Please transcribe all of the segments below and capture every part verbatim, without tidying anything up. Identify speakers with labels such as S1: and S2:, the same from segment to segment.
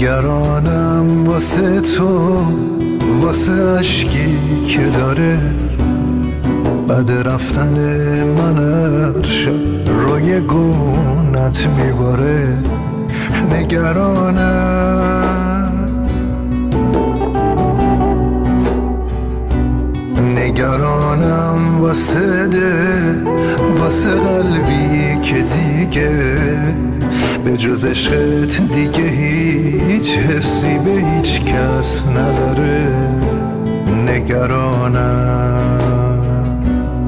S1: نگرانم واسه تو، واسه عشقی که داره بعد رفتن من هر شب روی گونت میباره. نگرانم نگرانم واسه ده، واسه قلبی که دیگه به جز عشقت دیگه هیچ حسی به هیچ کس نداره. نگرانم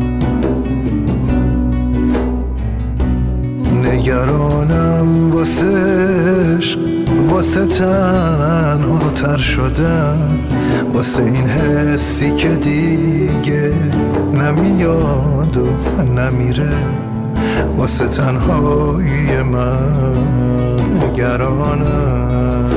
S1: نگرانم واسه عشق، واسه تنها تر شدم، واسه این حسی که دیگه نمیاد و نمیره، واسه تنهایی من نگرانم.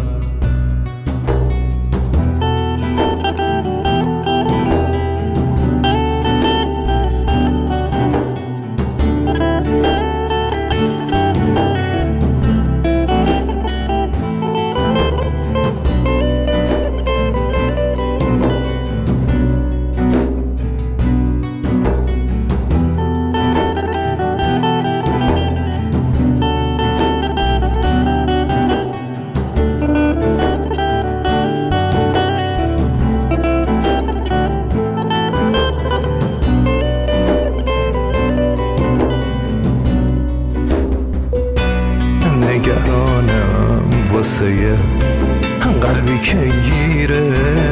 S1: نگرانم واسه یه قلبی که گیره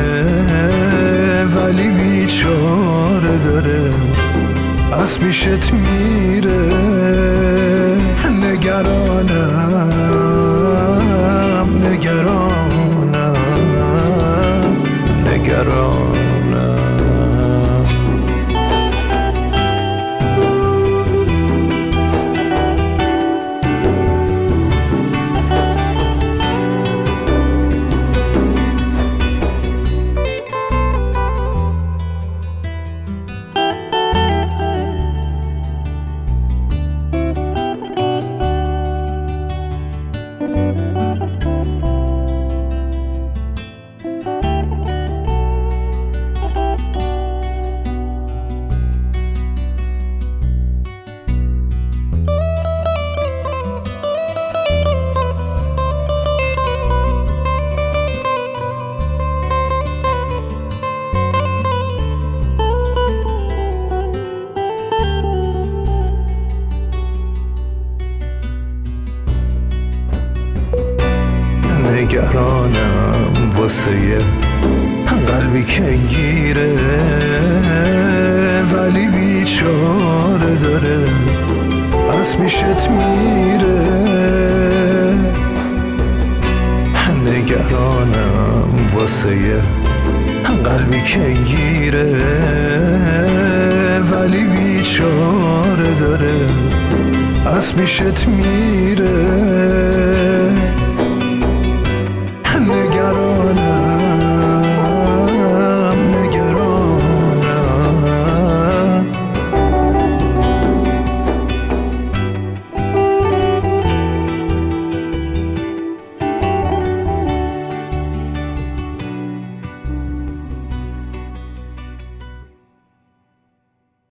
S1: ولی بیچاره داره از پیشت میره. نگرانم نگرانم نگرانم نگرانم واسه یه قلبی که گیره ولی بیچاره داره از پیشت میره. نگرانم واسه یه قلبی که گیره ولی بیچاره داره از پیشت میره.